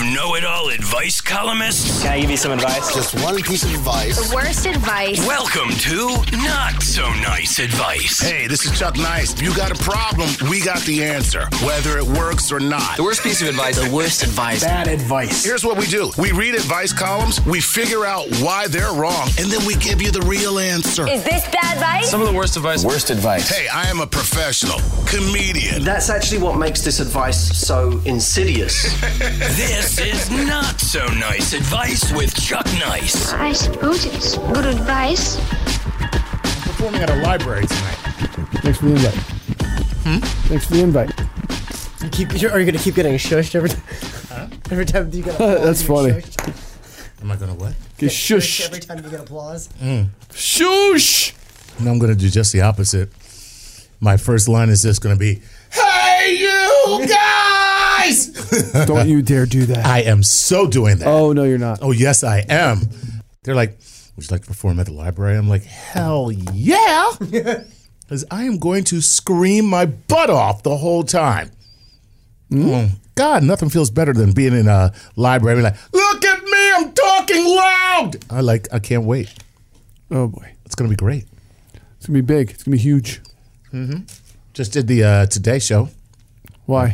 know-it-all advice columnists? Can I give you some advice? Just one piece of advice. The worst advice. Welcome to Not So Nice Advice. Hey, this is Chuck Nice. You got a problem, we got the answer, whether it works or not. The worst piece of advice. The worst advice. Bad advice. Here's what we do. We read advice columns, we figure out why they're wrong, and then we give you the real answer. Is this bad advice? Some of the worst advice. Worst advice. Hey, I am a professional comedian. That's actually what makes this advice so insidious. This is Not So Nice Advice with Chuck Nice. I suppose it's good advice. I'm performing at a library tonight. Thanks for the invite. Thanks for the invite. Are you going to keep getting shushed every time? Every time you get applause? That's funny. Shushed? Am I going to what? Get shush. Every time you get applause? Shush. And I'm going to do just the opposite. My first line is just going to be, "Hey, you guys!" Don't you dare do that. I am so doing that. Oh, no, you're not. Oh, yes, I am. They're like, "Would you like to perform at the library?" I'm like, "Hell yeah!" Because I am going to scream my butt off the whole time. Oh, God, nothing feels better than being in a library like, "Look at me, I'm talking loud." I can't wait. Oh, boy. It's going to be great. It's going to be big. It's going to be huge. Just did the Today Show. Why?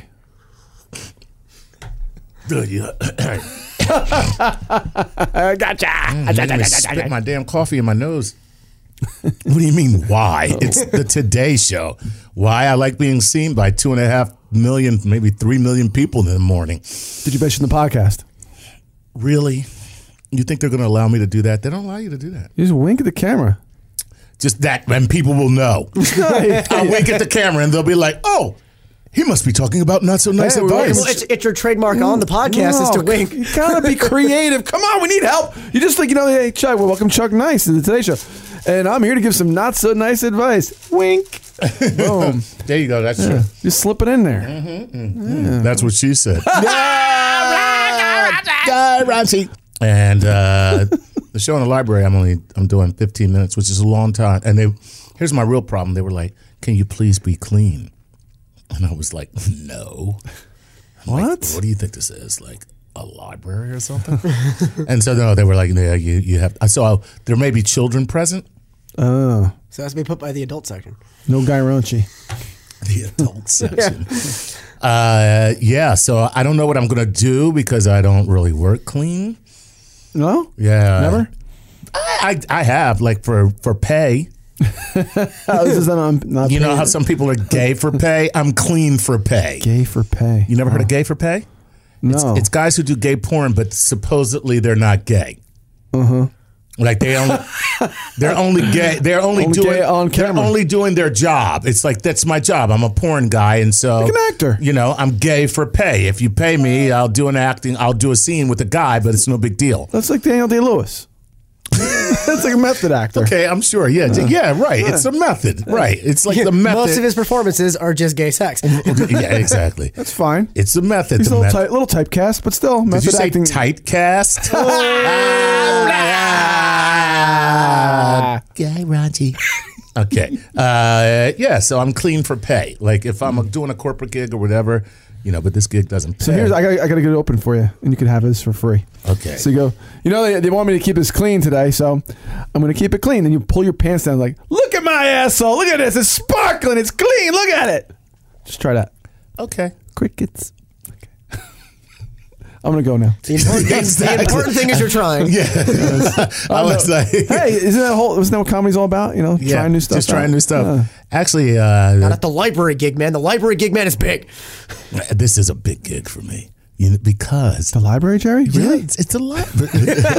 Gotcha. Gotcha. Spit my damn coffee in my nose. What do you mean, why? It's the Today Show. Why I like being seen by 2.5 million, maybe 3 million people in the morning. Did you mention the podcast? Really? You think they're going to allow me to do that? They don't allow you to do that. You just wink at the camera. Just that, and people will know. I'll wink at the camera, and they'll be like, "Oh, he must be talking about not so nice advice." Well, it's your trademark on the podcast is to wink. You gotta be creative. Come on, we need help. You just think, hey, Chuck, well, welcome Chuck Nice to the Today Show. And I'm here to give some not so nice advice. Wink. Boom. There you go. That's true. Just slip it in there. That's what she said. And the show in the library, I'm doing 15 minutes, which is a long time. And here's my real problem. They were like, "Can you please be clean?" And I was like, "No." What? Like, what do you think this is? Like a library or something? And so no, they were like, "Yeah, you have." So there may be children present. Oh. So that's to be put by the adult section. No Guy Ronchi. The adult section. Yeah. So I don't know what I'm gonna do because I don't really work clean. No? Yeah. Never? I have, like, for pay. This is not You know how some people are gay for pay? I'm clean for pay. Gay for pay. You never heard of gay for pay? No. It's guys who do gay porn, but supposedly they're not gay. Like they're only gay. They're only doing gay on camera. They're only doing their job. It's like, that's my job. I'm a porn guy, and so like an actor. I'm gay for pay. If you pay me, I'll do I'll do a scene with a guy, but it's no big deal. That's like Daniel Day-Lewis. That's like a method actor. Okay, I'm sure. Yeah, right. It's a method. Right. It's like the method. Most of his performances are just gay sex. Yeah, exactly. That's fine. It's a method. He's a little typecast, but still Did method you say acting. typecast? Guy Ronchi. Okay. Yeah, so I'm clean for pay. Like if I'm doing a corporate gig or whatever, but this gig doesn't pay. So here's, I got to get it open for you, and you can have this for free. Okay. So you go, they want me to keep this clean today, so I'm going to keep it clean. And you pull your pants down like, look at my asshole. Look at this. It's sparkling. It's clean. Look at it. Just try that. Okay. Crickets. Okay. I'm going to go now. The important thing is you're trying. Yeah. I was like, hey, isn't that what comedy's all about? Trying new stuff. Just trying new stuff. Actually, not at the library gig, man. The library gig, man, is big. This is a big gig for me. Because the library, Jerry? Really? It's a library.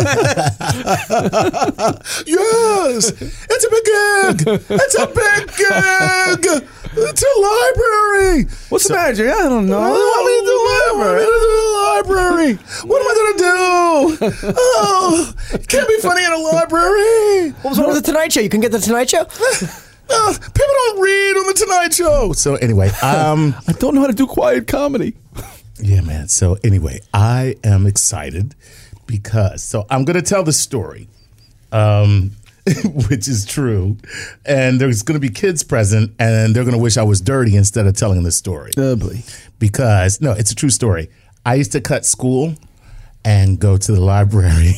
Yes, it's a big gig. It's a big gig. It's a library. What's the matter, Jerry? I don't know. I want me to the library. What am I going to do? Oh, it can't be funny in a library. What was wrong with the Tonight Show? You can get the Tonight Show? People don't read on the Tonight Show. So anyway, I don't know how to do quiet comedy. Yeah, man. So anyway, I am excited because I'm going to tell the story, which is true, and there's going to be kids present, and they're going to wish I was dirty instead of telling the story. Oh, boy. Because, no, it's a true story. I used to cut school and go to the library.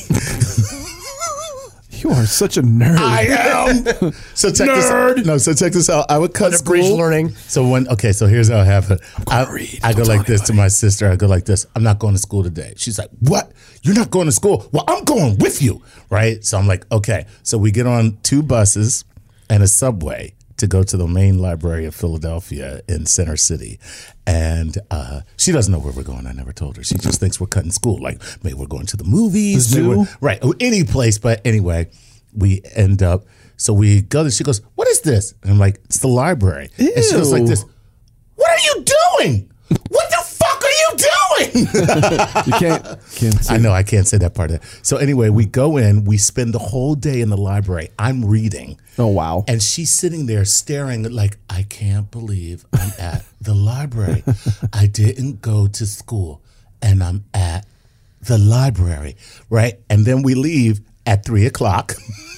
You are such a nerd. I am. So check this out. No, so check this out. I would cut Bridge school. learning. So so here's how it happened. I go like this to my sister. I go like this. I'm not going to school today. She's like, what? You're not going to school? Well, I'm going with you. Right? So I'm like, okay. So we get on 2 buses and a subway to go to the main library of Philadelphia in Center City. And she doesn't know where we're going. I never told her. She just thinks we're cutting school. Like, maybe we're going to the movies. The zoo? Right. Any place. But anyway, we end up, so we go there. She goes, what is this? And I'm like, it's the library. Ew. And she goes like this, what are you doing? What the fuck are you doing? You can't say I know, I can't say that part of it. So anyway, we go in, we spend the whole day in the library. I'm reading. Oh, wow. And she's sitting there staring like, I can't believe I'm at the library. I didn't go to school and I'm at the library, right? And then we leave at 3:00.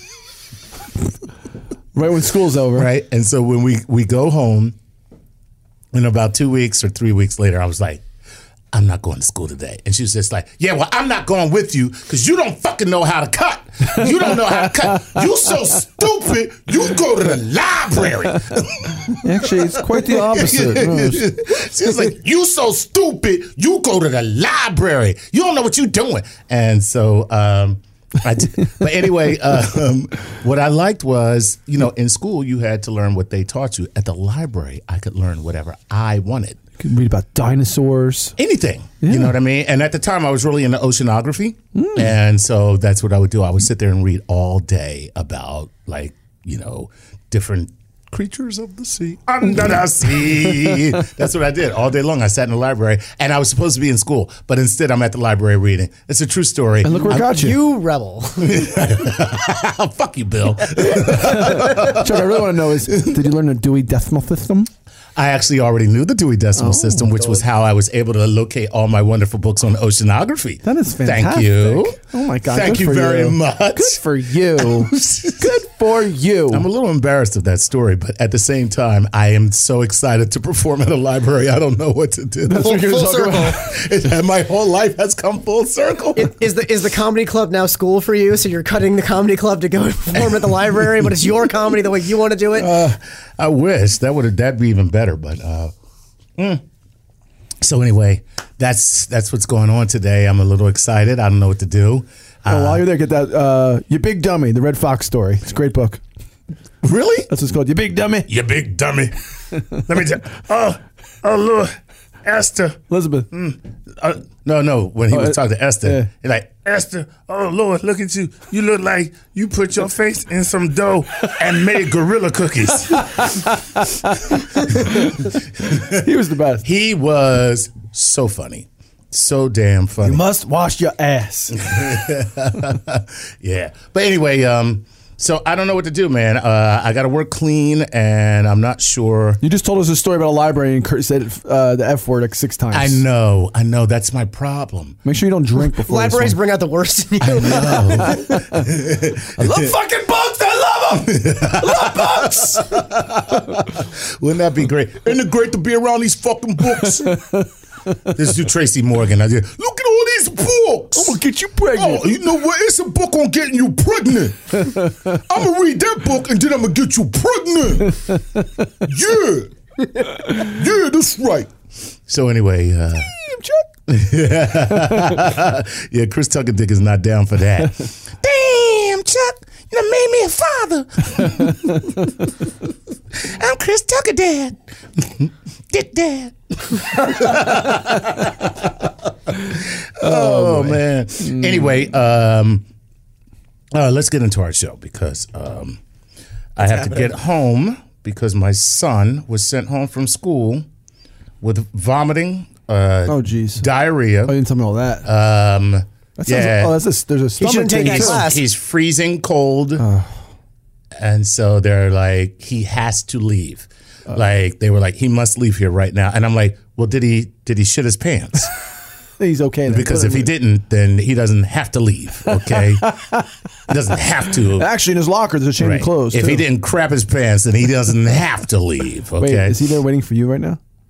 Right when school's over. Right? And so when we go home, and about 2 weeks or 3 weeks later, I was like, I'm not going to school today. And she was just like, yeah, well, I'm not going with you because you don't fucking know how to cut. You don't know how to cut. You so stupid, you go to the library. Actually, it's quite the opposite. She was like, you so stupid, you go to the library. You don't know what you're doing. And so but anyway, what I liked was, in school, you had to learn what they taught you. At the library, I could learn whatever I wanted. You could read about dinosaurs. Anything. Yeah. You know what I mean? And at the time, I was really into oceanography. And so that's what I would do. I would sit there and read all day about, different creatures of the sea, under the sea. That's what I did all day long. I sat in the library, and I was supposed to be in school, but instead I'm at the library reading. It's a true story. And look where it got you. You rebel. Fuck you, Bill. Chuck, I really want to know is, did you learn the Dewey Decimal System? I actually already knew the Dewey Decimal System, which was how I was able to locate all my wonderful books on oceanography. That is fantastic. Thank you. Oh my God. Thank good you for very you. much. Good for you. Good for you. I'm a little embarrassed of that story, but at the same time, I am so excited to perform at a library. I don't know what to do. Full circle. My whole life has come full circle. Is the comedy club now school for you? So you're cutting the comedy club to go perform at the library, but it's your comedy the way you want to do it? I wish that'd be even better, but So anyway, that's what's going on today. I'm a little excited. I don't know what to do. While you're there, get that You Big Dummy, the Red Fox story. It's a great book. Really? That's what it's called. You Big Dummy. You big dummy. Let me tell. Oh, Lord, Esther. Elizabeth. No. When he was talking to Esther, yeah. he's like, Esther, oh Lord, look at you. You look like you put your face in some dough and made gorilla cookies. He was the best. He was so funny. So damn funny. You must wash your ass. Yeah. But anyway, so I don't know what to do, man. I got to work clean, and I'm not sure. You just told us a story about a library and said the F word like 6 times. I know. That's my problem. Make sure you don't drink before Libraries bring out the worst in you. I love fucking books. I love them. I love books. Wouldn't that be great? Isn't it great to be around these fucking books? This is Tracy Morgan. I did. Look at all these books. I'm gonna get you pregnant. Oh, you know what? It's a book on getting you pregnant. I'm gonna read that book and then I'm gonna get you pregnant. Yeah, that's right. So anyway, yeah, Chris Tucker Dick is not down for that. Damn, Chuck, you done made me a father. I'm Chris Tucker Dad. Dick Dad. Oh man. Anyway, let's get into our show because I have to get home because my son was sent home from school with vomiting. Oh jeez. Diarrhea. Oh, you didn't tell me all that. That Yeah. there's a stomach shouldn't take thing, that too. class. He's freezing cold, and so they're like, he has to leave. Like they were like, he must leave here right now. And I'm like, well, did he shit his pants? He's okay. Then. Because if he didn't, then he doesn't have to leave. Okay, he doesn't have to. Actually, in his locker, there's a change Right. of clothes. If too. he didn't crap his pants, then he doesn't have to leave. Okay, Wait, is he there waiting for you right now?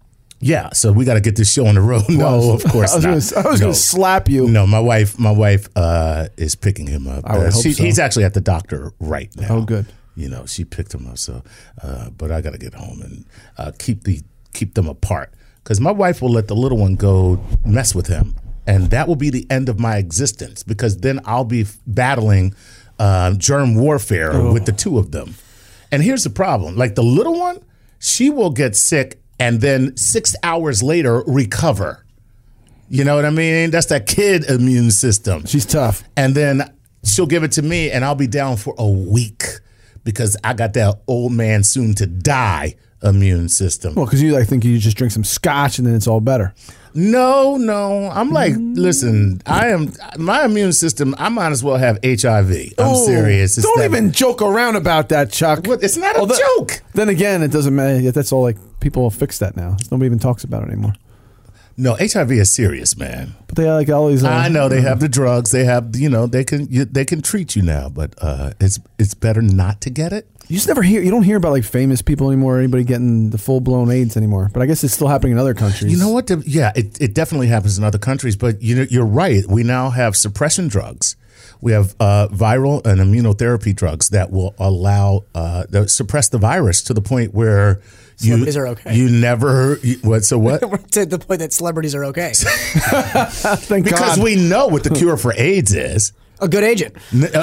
Yeah, so we got to get this show on the road. No, of course not. I was going to slap you. No, my wife is picking him up. I would hope so. He's actually at the doctor right now. Oh, good. She picked him up. So, but I got to get home and keep them apart because my wife will let the little one go mess with him, and that will be the end of my existence because then I'll be battling germ warfare with the two of them. And here's the problem: like the little one, she will get sick. And then 6 hours later, recover. You know what I mean? That's that kid immune system. She's tough. And then she'll give it to me, and I'll be down for a week because I got that old man soon to die immune system. Well, because I think you just drink some scotch and then it's all better. No. I'm like, listen, my immune system, I might as well have HIV. I'm serious. Don't even joke around about that, Chuck. What? It's not a joke. Then again, it doesn't matter. That's all like people have fixed that now. Nobody even talks about it anymore. No, HIV is serious, man. But they like always. I know they have the drugs. They have, they can treat you now, but it's better not to get it. You don't hear about like famous people anymore, or anybody getting the full blown AIDS anymore. But I guess it's still happening in other countries. You know what? It definitely happens in other countries. But you're right. We now have suppression drugs. We have viral and immunotherapy drugs that will allow suppress the virus to the point where celebrities are okay. You never what? So what? To the point that celebrities are okay. Thank because God. we know what the cure for AIDS is. A good agent.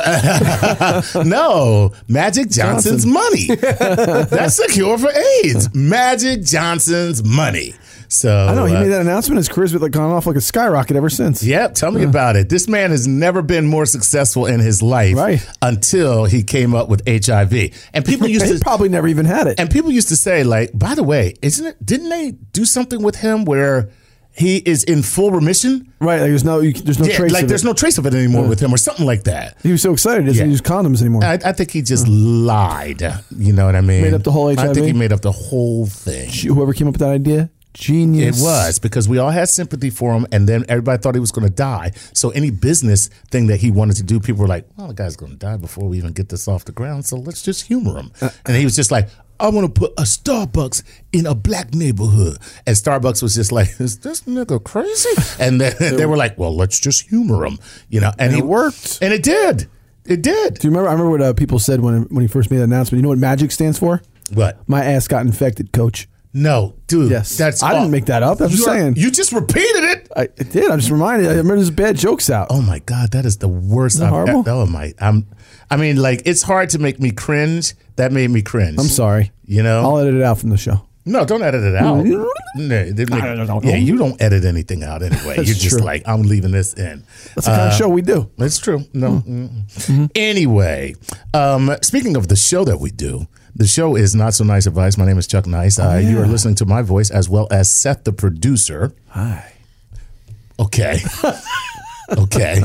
No, Magic Johnson's money. That's the cure for AIDS. Magic Johnson's money. So I know he made that announcement. His career's been gone off like a skyrocket ever since. Yep, tell me about it. This man has never been more successful in his life until he came up with HIV. And people used to probably never even had it. And people used to say, like, by the way, didn't they do something with him where he is in full remission? Right, like there's no trace of it. There's no trace of it anymore with him or something like that. He was so excited he doesn't use condoms anymore. I think he just lied. You know what I mean? Made up the whole HIV? I think he made up the whole thing. Whoever came up with that idea? Genius. It was because we all had sympathy for him, and then everybody thought he was going to die. So any business thing that he wanted to do, people were like, well, the guy's going to die before we even get this off the ground, so let's just humor him. And he was just like, I want to put a Starbucks in a black neighborhood. And Starbucks was just like, is this nigga crazy? And then they were like, well, let's just humor him. And it worked. And it did. It did. Do you remember? I remember what people said when he first made the announcement. You know what MAGIC stands for? What? My ass got infected, coach. No, dude. Yes. I didn't make that up. I'm just saying. You just repeated it. I did. I'm just reminded. I remember there's bad jokes out. Oh my God, that is the worst. Isn't that horrible? I mean, like, it's hard to make me cringe. That made me cringe. I'm sorry. I'll edit it out from the show. No, don't edit it out. Yeah, you don't edit anything out anyway. You're just true. like, I'm leaving this in. That's the kind of show we do. It's true. No. Anyway, speaking of the show that we do, the show is Not So Nice Advice. My name is Chuck Nice. You are listening to my voice as well as Seth, the producer. Hi. Okay. Okay.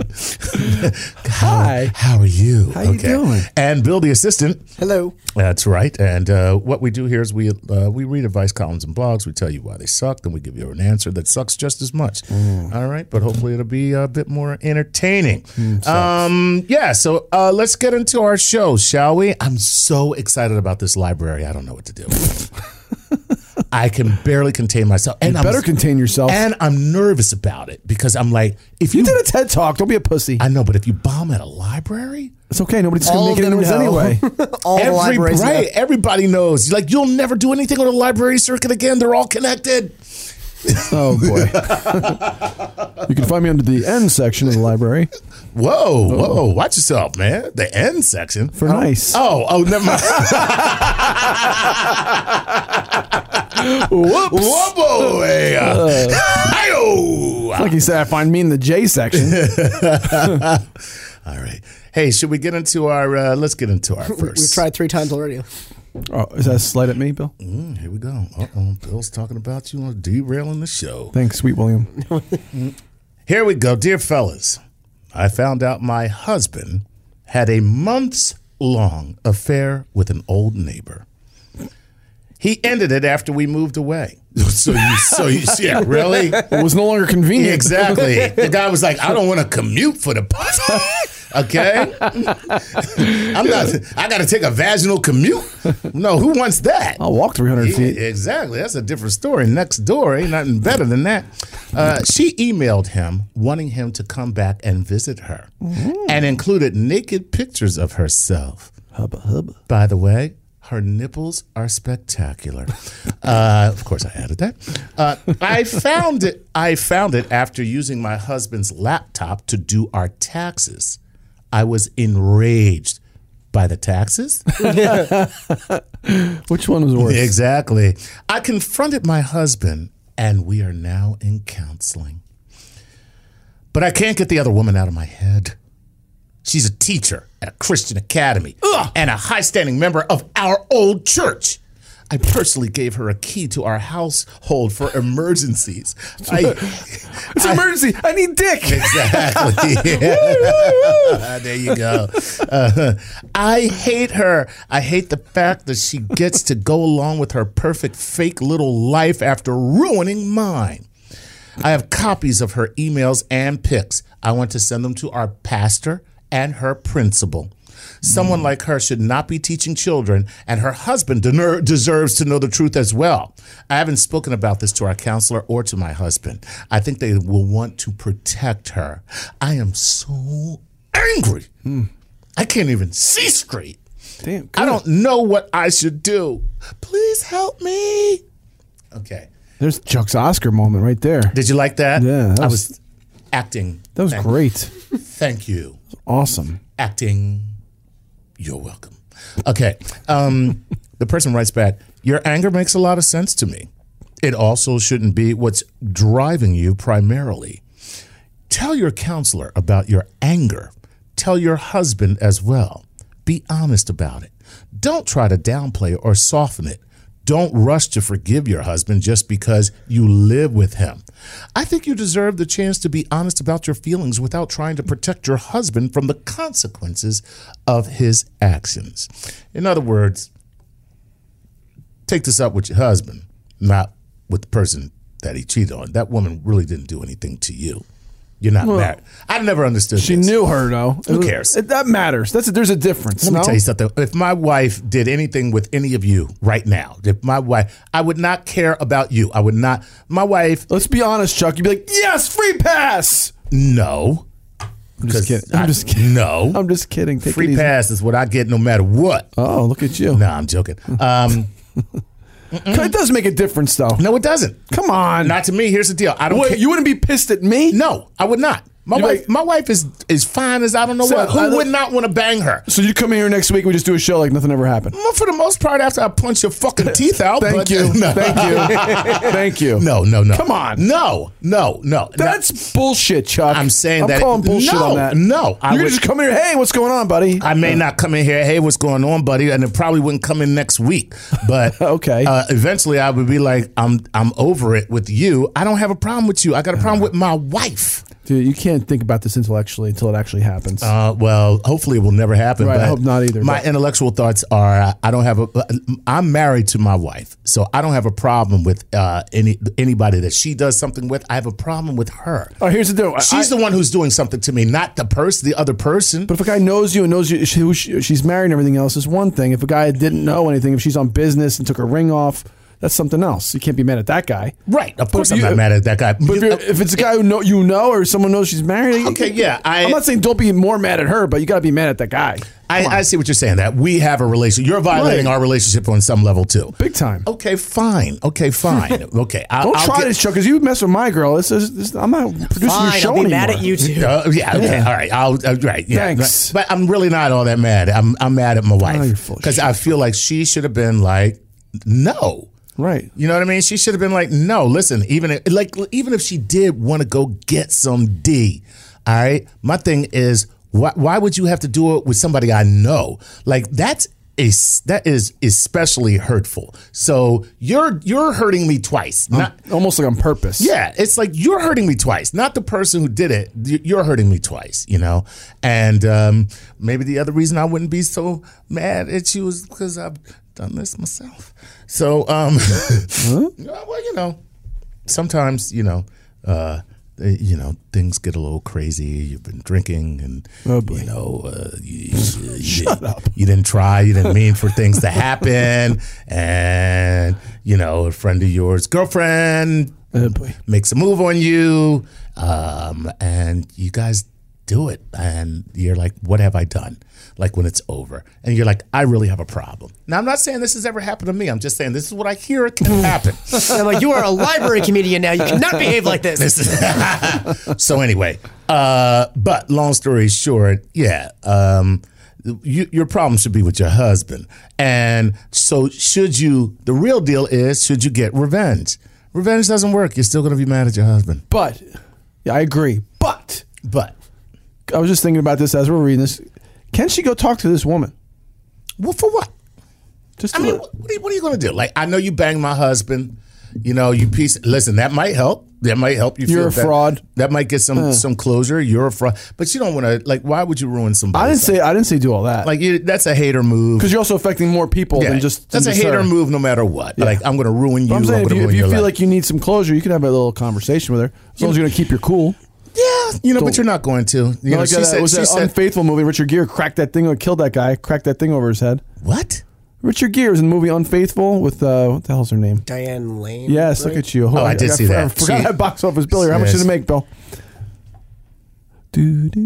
Hi. How are you? How you doing? And Bill, the assistant. Hello. That's right. And what we do here is we read advice columns and blogs. We tell you why they suck, then we give you an answer that sucks just as much. All right, but hopefully it'll be a bit more entertaining. So let's get into our show, shall we? I'm so excited about this library. I don't know what to do. I can barely contain myself. And you better contain yourself. And I'm nervous about it because I'm like, if you did a TED Talk, don't be a pussy. I know, but if you bomb at a library, it's okay. Nobody's going to make any news anyway. Everybody knows. Like, you'll never do anything on a library circuit again. They're all connected. Oh, boy. You can find me under the N section of the library. Whoa. Watch yourself, man. The N section? For nice. Oh, never mind. Whoops. Whoa, boy. It's like you said, I find me in the J section. All right. Hey, should we get into our, let's get into our first. We've tried 3 times already. Oh, is that a slight at me, Bill? Here we go. Bill's talking about you on derailing the show. Thanks, sweet William. Here we go. Dear fellas, I found out my husband had a months-long affair with an old neighbor. He ended it after we moved away. So yeah, really? It was no longer convenient. Exactly. The guy was like, I don't want to commute for the Okay? I'm not. I got to take a vaginal commute. No, who wants that? I'll walk 300 feet. Exactly. That's a different story. Next door ain't nothing better than that. She emailed him wanting him to come back and visit her and included naked pictures of herself. Hubba hubba. By the way, her nipples are spectacular. Of course, I added that. I found it after using my husband's laptop to do our taxes. I was enraged by the taxes. Which one was worse? Exactly. I confronted my husband, and we are now in counseling. But I can't get the other woman out of my head. She's a teacher at a Christian academy and a high-standing member of our old church. I personally gave her a key to our household for emergencies. It's an emergency. I need dick. Exactly. There you go. I hate her. I hate the fact that she gets to go along with her perfect fake little life after ruining mine. I have copies of her emails and pics. I want to send them to our pastor and her principal. Someone like her should not be teaching children, and her husband deserves to know the truth as well. I haven't spoken about this to our counselor or to my husband. I think they will want to protect her. I am so angry. I can't even see straight. Damn. I don't know what I should do. Please help me. Okay. There's Chuck's Oscar moment right there. Did you like that? Yeah. I was acting. That was great. Thank you. Awesome. Acting. You're welcome. Okay. The person writes back, your anger makes a lot of sense to me. It also shouldn't be what's driving you primarily. Tell your counselor about your anger. Tell your husband as well. Be honest about it. Don't try to downplay or soften it. Don't rush to forgive your husband just because you live with him. I think you deserve the chance to be honest about your feelings without trying to protect your husband from the consequences of his actions. In other words, take this up with your husband, not with the person that he cheated on. That woman really didn't do anything to you. You're not married. I never understood She this. knew her, though. Who cares? That matters. There's a difference. Let me tell you something. If my wife did anything with any of you right now, if my wife, I would not care about you. I would not. My wife. Let's be honest, Chuck. You'd be like, yes, free pass. No. I'm just kidding. I'm just kidding. No. I'm just kidding. Take Free it easy. pass is what I get no matter what. Oh, look at you. No, I'm joking. It does make a difference, though. No, it doesn't. Come on. Not to me. Here's the deal. I don't Wait, care. you wouldn't be pissed at me? No, I would not. My wife is fine as I don't know So, what. Who would not want to bang her? So you come in here next week and we just do a show like nothing ever happened. Well, for the most part, after I punch your fucking teeth out. Thank you. No. Thank you. Thank you. No. Come on. No. That's bullshit, Chuck. I'm saying I'm that. calling bullshit no, on that. No. You could just come in here, hey, what's going on, buddy? I may not come in here, hey, what's going on, buddy? And it probably wouldn't come in next week. But Okay. Eventually I would be like, I'm over it with you. I don't have a problem with you. I got a problem with my wife. Dude, you can't think about this until it actually happens. Well, hopefully it will never happen. Right, but I hope not either, My but- intellectual thoughts are I'm married to my wife, so I don't have a problem with anybody that she does something with. I have a problem with her. All right, here's the deal. She's the one who's doing something to me, not the other person. But if a guy knows you and knows who she's married and everything else is one thing. If a guy didn't know anything, if she's on business and took her ring off, that's something else. You can't be mad at that guy. Right. Of course But I'm not mad at that guy. But if it's a guy who you know or someone knows she's married. Okay, yeah. I'm not saying don't be more mad at her, but you got to be mad at that guy. I see what you're saying, that we have a relationship. You're violating our relationship on some level, too. Big time. Okay, fine. Okay. Don't try this, Chuck, because you mess with my girl. I'm not producing your Fine, show I'll be anymore. mad at you too. Yeah, okay, all right. Right, yeah. Thanks. But I'm really not all that mad. I'm mad at my you're wife full of because shit. I feel like she should have been like, no. Right. You know what I mean? She should have been like, no, listen, even if she did want to go get some D, all right? My thing is, why would you have to do it with somebody I know? Like, that is especially hurtful. So you're hurting me twice. Almost like on purpose. Yeah, it's like you're hurting me twice, not the person who did it. You're hurting me twice, you know? And maybe the other reason I wouldn't be so mad at you is because I've done this myself. So, well, you know, sometimes, you know, things get a little crazy. You've been drinking, and Shut up. You didn't try. You didn't mean for things to happen, and a friend of yours, girlfriend, makes a move on you, and you guys do it, and you're like, "What have I done?" Like when it's over, and you're like, I really have a problem. Now, I'm not saying this has ever happened to me. I'm just saying this is what I hear it can happen. I'm like, you are a library comedian now. You cannot behave like this. So anyway, but long story short, your problem should be with your husband. And so the real deal is, should you get revenge? Revenge doesn't work. You're still going to be mad at your husband. But, I agree. But, I was just thinking about this as we're reading this. Can she go talk to this woman? Well, for what? What are you going to do? Like, I know you banged my husband. You piece. Listen, that might help. That might help you. You're a fraud. That might get some closure. You're a fraud. But you don't want to. Like, why would you ruin somebody? I didn't say do all that. Like, that's a hater move. Because you're also affecting more people than just. That's a hater move, no matter what. Yeah. Like, I'm going to ruin you. I'm saying, if you feel life. like you need some closure, you can have a little conversation with her. As long as you're going to keep your cool. Yeah, but you're not going to. She said Unfaithful movie. Richard Gere cracked that thing, killed that guy, cracked that thing over his head. What? Richard Gere was in the movie Unfaithful with what the hell's her name? Diane Lane. Yes, right? Look at you. I did see that. I forgot that box office bill here. How much did it make, Bill? Shit.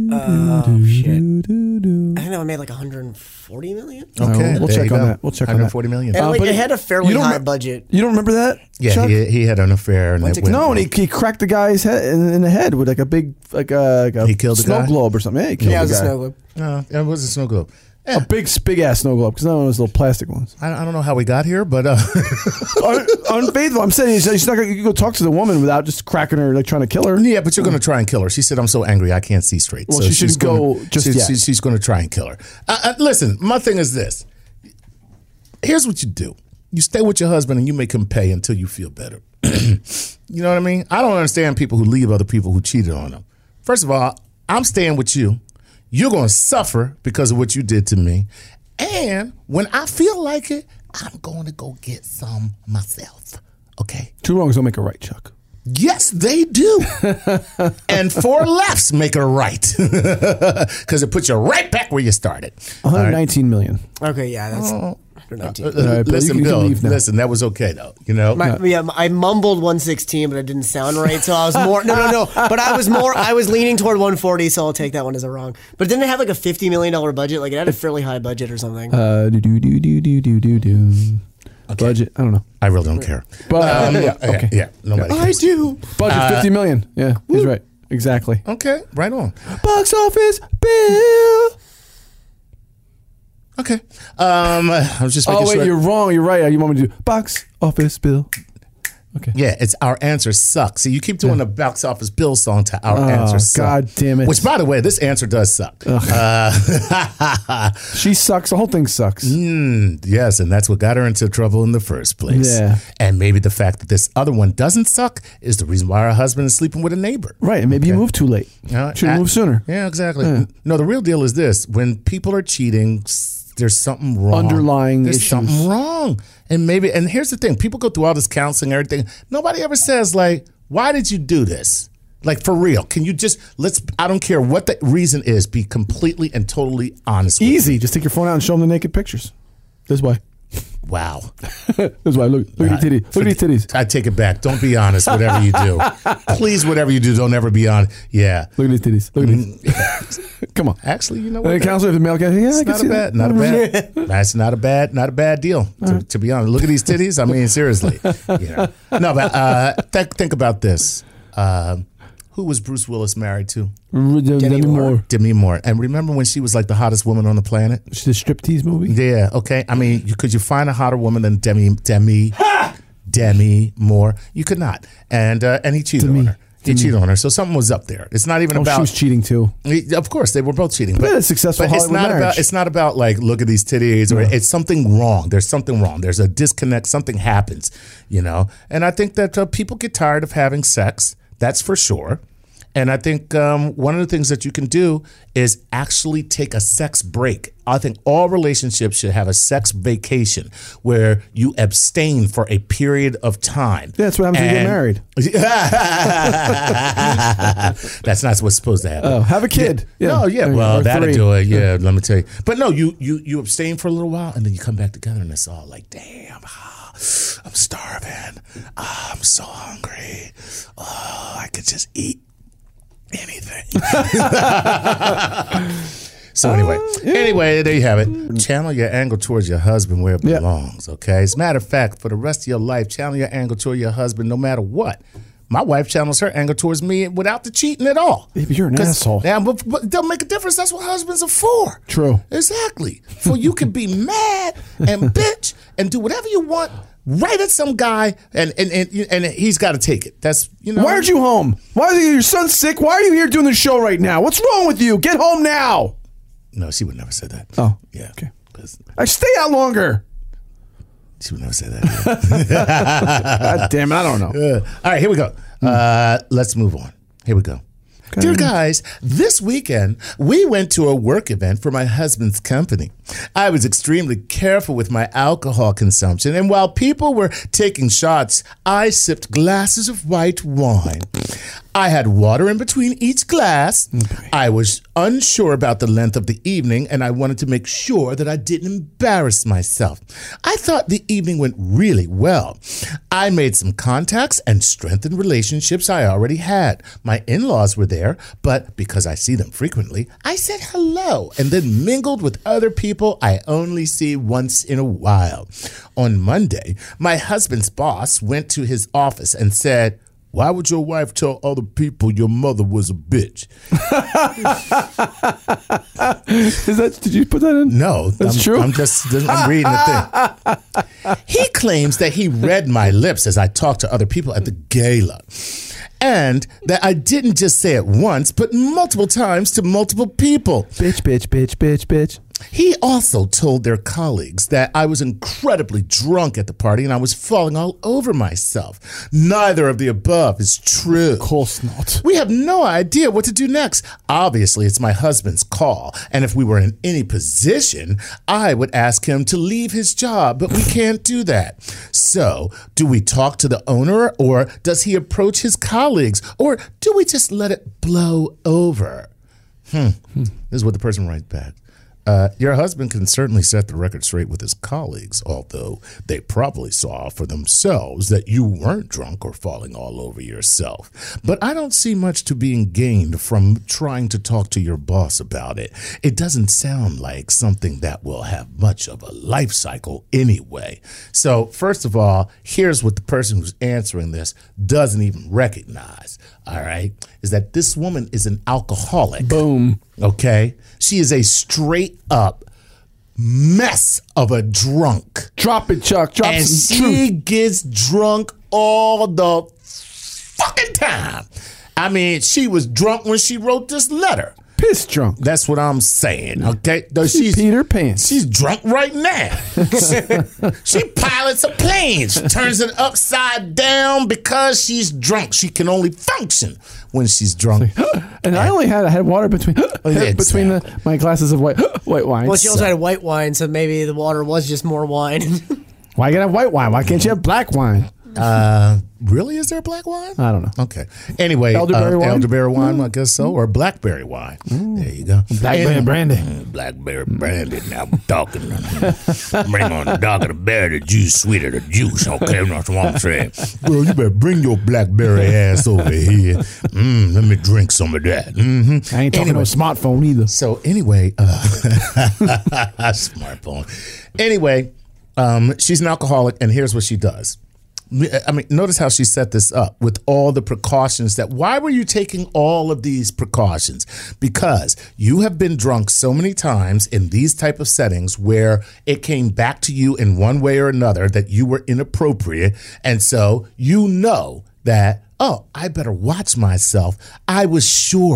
I think that one made like 140 million. Okay, we'll check on that. We'll check on that. 140 million. And but it had a fairly high budget. You don't remember that? Yeah, Chuck? he had an affair. And he cracked the guy's head in the head with like a big he killed snow globe or something. Yeah, he killed it was the guy. a snow globe. No, it was a snow globe. Yeah. A big ass snow globe, because not one of those little plastic ones. I don't know how we got here, but Unfaithful. I'm saying she's not going to go talk to the woman without just cracking her, like trying to kill her. Yeah, but you're going to try and kill her. She said, "I'm so angry, I can't see straight." Well, so she shouldn't go just yet. She's going to try and kill her. Listen, my thing is this. Here's what you do: you stay with your husband, and you make him pay until you feel better. You know what I mean? I don't understand people who leave other people who cheated on them. First of all, I'm staying with you. You're going to suffer because of what you did to me. And when I feel like it, I'm going to go get some myself. Okay? Two wrongs don't make a right, Chuck. Yes, they do. And four lefts make it a right. Because it puts you right back where you started. 119 million. Okay, yeah, that's 119. Listen, Bill, listen, that was okay, though. I mumbled 116, but it didn't sound right, so I was more... No. But I was leaning toward 140, so I'll take that one as a wrong. But didn't it have like a $50 million budget? Like, it had a fairly high budget or something. Okay. Budget, I don't know. I really don't care. But okay. Yeah, nobody cares. I do. Budget 50 million. Yeah, he's right. Exactly. Okay, right on. Box office bill. Okay. I was just making sure. You're wrong. You're right. You want me to do box office bill? Okay. Yeah, it's Our Answer Sucks. See, you keep doing the box office bill song to Our Answer Sucks. God damn it. Which, by the way, this answer does suck. She sucks. The whole thing sucks. Yes, and that's what got her into trouble in the first place. Yeah. And maybe the fact that this other one doesn't suck is the reason why her husband is sleeping with a neighbor. Right, and maybe you moved too late. Should have moved sooner. Yeah, exactly. Yeah. No, the real deal is this. When people are cheating, there's something wrong. Underlying issues. There's something wrong. And here's the thing. People go through all this counseling and everything. Nobody ever says, like, why did you do this? Like, for real. Can you just, I don't care what the reason is, be completely and totally honest with Easy. me. Just take your phone out and show them the naked pictures. This way. Wow. That's why. Look at these titties. Look at these titties. I take it back. Don't be honest, whatever you do. Please, whatever you do, don't ever be honest. Yeah. Look at these titties. Look at these. Come on. Actually, you know what? Counselor, the male guy. Yeah, it's That's not a bad deal. To be honest, look at these titties. I mean, seriously. No, but think about this. Who was Bruce Willis married to? Demi Moore. Demi Moore. And remember when she was like the hottest woman on the planet? She's the striptease movie? Yeah, okay. I mean, could you find a hotter woman than Demi Moore? You could not. And he cheated on her. He cheated on her. So something was up there. It's not even about... she was cheating too. Of course, they were both cheating. But a successful Hollywood marriage. It's not about like, look at these titties. Or it's something wrong. There's something wrong. There's a disconnect. Something happens, And I think that people get tired of having sex. That's for sure. And I think one of the things that you can do is actually take a sex break. I think all relationships should have a sex vacation where you abstain for a period of time. Yeah, that's what happens when you get married. That's not what's supposed to happen. Oh, have a kid. Yeah. No, yeah. Or Well, that'll 3. do it. Yeah, let me tell you. But no, you abstain for a little while and then you come back together and it's all like, damn, I'm starving. I'm so hungry. Oh, I could just eat anything. So anyway, there you have it. Channel your anger towards your husband where it belongs, okay? As a matter of fact, for the rest of your life, channel your anger toward your husband no matter what. My wife channels her anger towards me without the cheating at all. Baby, you're an asshole. Yeah, but it don't make a difference. That's what husbands are for. True. Exactly. For you can be mad and bitch and do whatever you want right at some guy and he's got to take it. That's, Why aren't you home? Why is your son sick? Why are you here doing the show right now? What's wrong with you? Get home now. No, she would never say that. Oh, yeah. Okay. I stay out longer. She would never say that. God damn it, I don't know. All right, here we go. Let's move on. Here we go. Okay. Dear guys, this weekend we went to a work event for my husband's company. I was extremely careful with my alcohol consumption, and while people were taking shots, I sipped glasses of white wine. I had water in between each glass. Okay. I was unsure about the length of the evening, and I wanted to make sure that I didn't embarrass myself. I thought the evening went really well. I made some contacts and strengthened relationships I already had. My in-laws were there, but because I see them frequently, I said hello and then mingled with other people I only see once in a while. On Monday, my husband's boss went to his office and said, "Why would your wife tell other people your mother was a bitch?" Did you put that in? No. That's true? I'm reading the thing. He claims that he read my lips as I talked to other people at the gala. And that I didn't just say it once, but multiple times to multiple people. Bitch, bitch, bitch, bitch, bitch. He also told their colleagues that I was incredibly drunk at the party and I was falling all over myself. Neither of the above is true. Of course not. We have no idea what to do next. Obviously, it's my husband's call. And if we were in any position, I would ask him to leave his job, but we can't do that. So, do we talk to the owner or does he approach his colleagues or do we just let it blow over? This is what the person writes back. Your husband can certainly set the record straight with his colleagues, although they probably saw for themselves that you weren't drunk or falling all over yourself. But I don't see much to being gained from trying to talk to your boss about it. It doesn't sound like something that will have much of a life cycle anyway. So, first of all, here's what the person who's answering this doesn't even recognize, all right, is that this woman is an alcoholic. Boom. Okay? She is a straight up mess of a drunk. Drop it, Chuck. Drop and some she truth. gets drunk all the fucking time. I mean, she was drunk when she wrote this letter. Piss drunk. That's what I'm saying, okay? Though she's Peter Pan. She's drunk right now. She pilots a plane. She turns it upside down because she's drunk. She can only function when she's drunk. And I only had water between my glasses of white wine. Well, she also had white wine, so maybe the water was just more wine. Why you gotta have white wine? Why can't you have black wine? Really? Is there black wine? I don't know. Okay. Anyway, elderberry wine? Elderberry wine, I guess so, or blackberry wine. There you go. Blackberry brandy. Blackberry brandy. Now we're talking. Bring on the darker the berry, the juice sweeter the juice. Okay, that's what I'm saying. Well, you better bring your blackberry ass over here. Let me drink some of that. I ain't talking about a smartphone either. So anyway, smartphone. Anyway, she's an alcoholic, and here's what she does. I mean, notice how she set this up with all the precautions. Why were you taking all of these precautions? Because you have been drunk so many times in these type of settings where it came back to you in one way or another that you were inappropriate. And so you know that, oh, I better watch myself. I wanted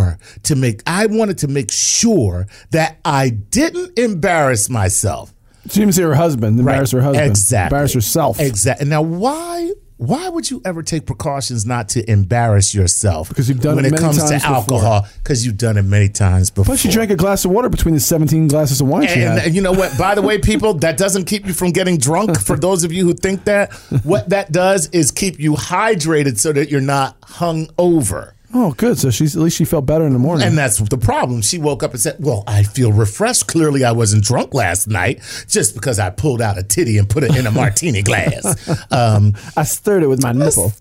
to make sure that I didn't embarrass myself. She didn't say her husband. Embarrass her husband. Exactly. Embarrass herself. Exactly. Now, why why would you ever take precautions not to embarrass yourself? Because you've done when it it many comes times to alcohol. Because you've done it many times before. Plus, you drank a glass of water between the 17 glasses of wine she had. And you know what? By the way, people, that doesn't keep you from getting drunk. For those of you who think that, what that does is keep you hydrated so that you're not hung over. Oh, good. So at least she felt better in the morning. And that's the problem. She woke up and said, well, I feel refreshed. Clearly, I wasn't drunk last night just because I pulled out a titty and put it in a martini glass. I stirred it with my nipple.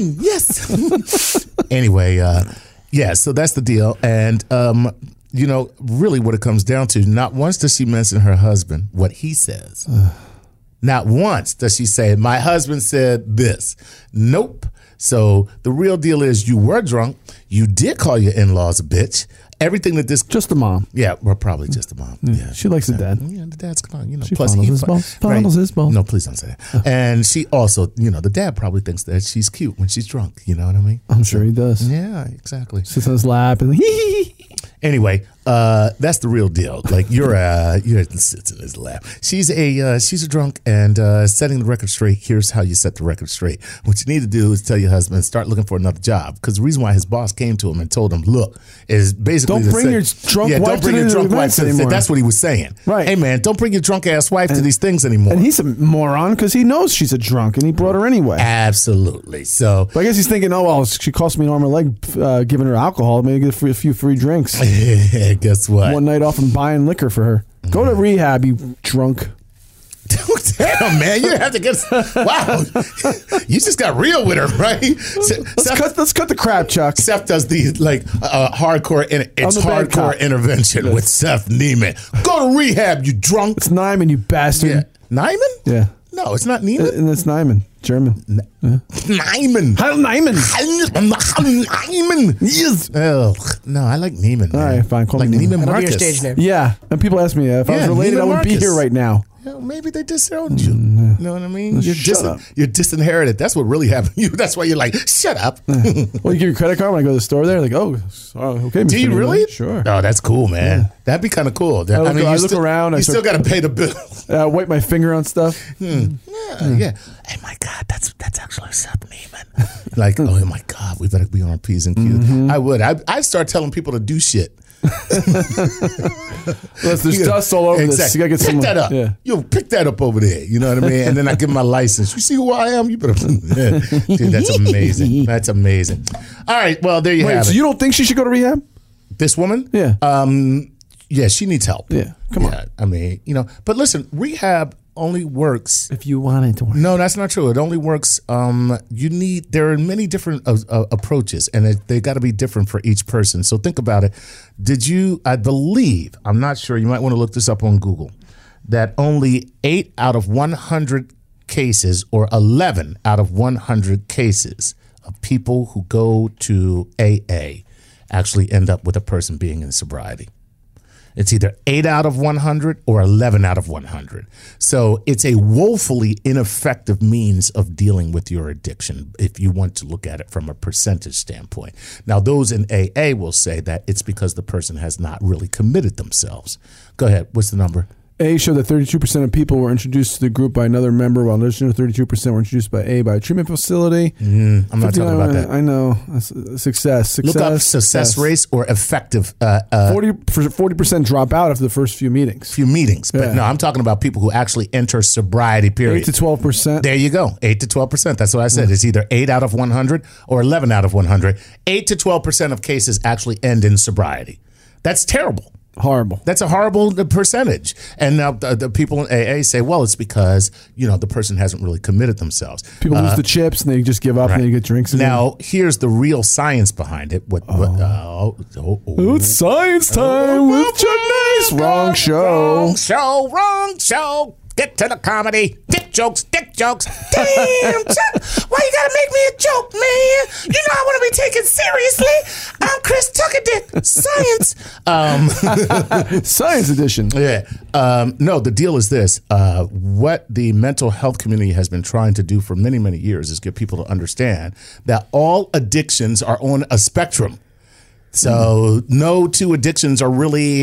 Yes. Anyway, yeah, so that's the deal. And, you know, really what it comes down to, not once does she mention her husband, what he says. Not once does she say, my husband said this. Nope. So the real deal is you were drunk. You did call your in-laws a bitch. Everything that this... Just the mom. Yeah, well, probably just the mom. Yeah, she likes the dad. Yeah, the dad's come on. You know, She plus fondles his ball. Fondles his ball. No, please don't say that. And she also, you know, the dad probably thinks that she's cute when she's drunk. You know what I mean? I'm sure he does. Yeah, exactly. Sits on his lap and Anyway, that's the real deal. Like you're sits in his lap. She's a drunk, and setting the record straight. Here's how you set the record straight. What you need to do is tell your husband start looking for another job, because the reason why his boss came to him and told him, look, is basically Don't to bring say, your drunk wife don't bring to your the drunk wife events to anymore. That's what he was saying. Right. Hey man, don't bring your drunk ass wife to these things anymore. And he's a moron because he knows she's a drunk and he brought her anyway. Absolutely. So But I guess he's thinking, oh well, she cost me an arm and a leg giving her alcohol. Maybe get a few free drinks. guess what? One night off and buying liquor for her. Go to rehab, you drunk. Damn, man, you have to get. Wow, you just got real with her, right? Let's cut the crap, Chuck. Seth does the hardcore. It's hardcore intervention with Seth Neiman. Go to rehab, you drunk. It's Nyman, you bastard. Yeah. Nyman? Yeah. No, it's not Neiman. And it's Nyman, German. Nyman. Heil Nyman. Nyman. Yes. Oh, no, I like Neiman. All right, fine. Call like me Neiman That'll be Marcus. your stage name. Yeah, and people ask me if I was related, Neiman I wouldn't be Marcus. here right now. Yeah, maybe they disowned you. You know what I mean? Shut up. You're disinherited. That's what really happened to you. That's why you're like, shut up. Well, you give your credit card when I go to the store there? Like, oh, okay. Do you Mr. really? Neiman. Sure. Oh, that's cool, man. That'd be kind of cool. I look still, around, I You still start- got to pay the bill. Wipe my finger on stuff. Yeah. Hey, my God, that's actually Seth Neiman. Like, oh my God, we better be on our P's and Q's. Mm-hmm. I would. I'd start telling people to do shit. There's dust all over this. You gotta get pick some. that up. Yeah. Yo, pick that up over there. You know what I mean? And then I give my license. You see who I am? You better. Yeah. Dude, that's amazing. That's amazing. All right. Well, there you Wait, have so it. you don't think she should go to rehab? This woman? Yeah. Yeah, she needs help. Yeah. Come on. I mean, you know, but listen, rehab only works. If you wanted to work. No, that's not true. It only works. There are many different approaches, and they got to be different for each person. So think about it. I believe, I'm not sure, you might want to look this up on Google, that only 8 out of 100 cases or 11 out of 100 cases of people who go to AA actually end up with a person being in sobriety. It's either 8 out of 100 or 11 out of 100. So it's a woefully ineffective means of dealing with your addiction if you want to look at it from a percentage standpoint. Now, those in AA will say that it's because the person has not really committed themselves. Go ahead. What's the number? A showed that 32% of people were introduced to the group by another member, while additional 32% were introduced by A by a treatment facility. I'm not talking about that. I know. Success. Look up success rates or effective. 40% drop out after the first few meetings. But Yeah. no, I'm talking about people who actually enter sobriety, period. 8 to 12%. There you go. 8 to 12%. That's what I said. It's either 8 out of 100 or 11 out of 100. 8 to 12% of cases actually end in sobriety. That's terrible. Horrible. That's a horrible percentage. And now the people in AA say, well, it's because, the person hasn't really committed themselves. People lose the chips and they just give up and they get drinks again. Now, here's the real science behind it. It's science time with Chuck Nice. Wrong show. Wrong show. Get to the comedy. Dick jokes. Damn, Chuck, why you gotta make me a joke, man? You know I want to be taken seriously. I'm Chris Tuckerdick. Science. Science edition. Yeah. No, the deal is this. What the mental health community has been trying to do for many, many years is get people to understand that all addictions are on a spectrum. So no two addictions are really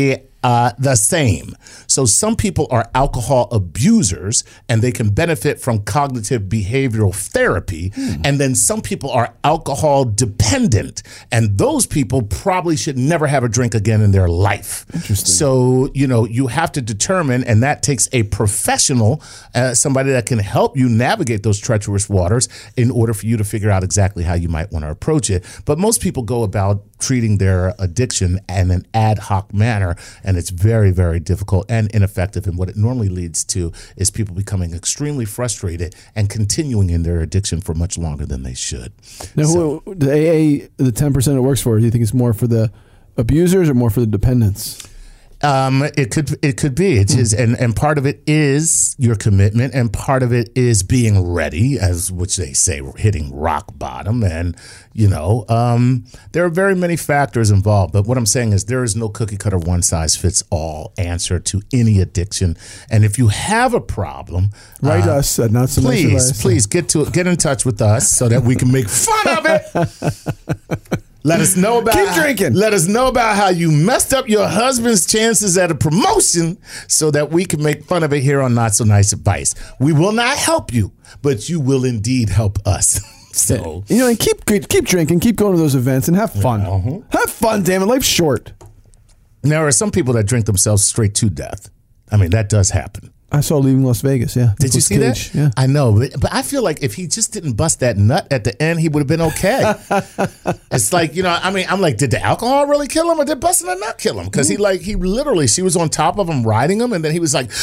the same. So some people are alcohol abusers and they can benefit from cognitive behavioral therapy. And then some people are alcohol dependent, and those people probably should never have a drink again in their life. Interesting. So, you have to determine, and that takes a professional, somebody that can help you navigate those treacherous waters in order for you to figure out exactly how you might want to approach it. But most people go about treating their addiction in an ad hoc manner, and it's very, very difficult and ineffective. And what it normally leads to is people becoming extremely frustrated and continuing in their addiction for much longer than they should. Now, the AA, the 10% it works for, do you think it's more for the abusers or more for the dependents? It could be. It's just, and part of it is your commitment, and part of it is being ready, as which they say hitting rock bottom. And there are very many factors involved. But what I'm saying is there is no cookie cutter, one size fits all answer to any addiction. And if you have a problem, write us at Not So Nice Advice. Please get in touch with us so that we can make fun of it. Let us know about Keep drinking. Let us know about how you messed up your husband's chances at a promotion so that we can make fun of it here on Not So Nice Advice. We will not help you, but you will indeed help us. So and keep drinking, keep going to those events, and have fun. Have fun, damn it. Life's short. There are some people that drink themselves straight to death. I mean, that does happen. I saw Leaving Las Vegas, yeah. Did you see Cage, that? Yeah. I know, but I feel like if he just didn't bust that nut at the end, he would have been okay. It's like, I'm like, did the alcohol really kill him, or did busting a nut kill him? Because he literally, she was on top of him riding him, and then he was like,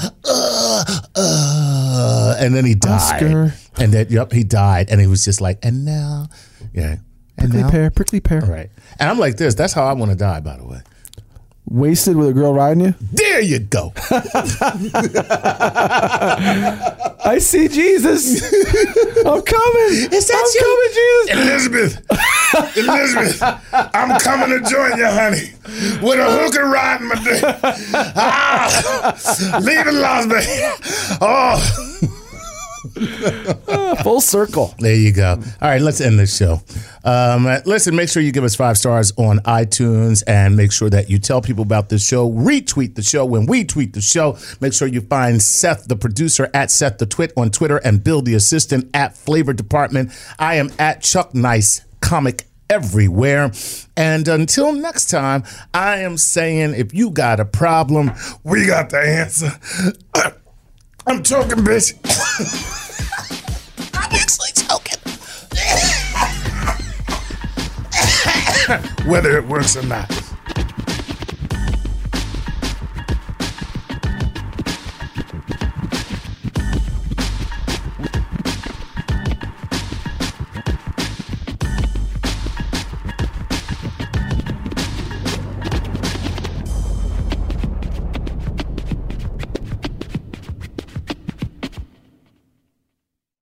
and then he died. Oscar. And then, he died, and he was just like, and now, yeah. And Prickly pear. Right. And I'm like this. That's how I want to die, by the way. Wasted with a girl riding you? There you go. I see Jesus. I'm coming. Is that I'm coming, Jesus. Elizabeth, I'm coming to join you, honey, with a hooker riding my dick. Leaving Las Vegas. Oh. Full circle. There you go. All right, let's end this show. Listen, make sure you give us 5 stars on iTunes, and make sure that you tell people about this show. Retweet the show when we tweet the show. Make sure you find Seth, the producer, at Seth the Twit on Twitter, and Bill, the assistant, at Flavor Department. I am at Chuck Nice Comic everywhere. And until next time, I am saying, if you got a problem, We got the answer. I'm choking, bitch. I'm actually choking. Whether it works or not.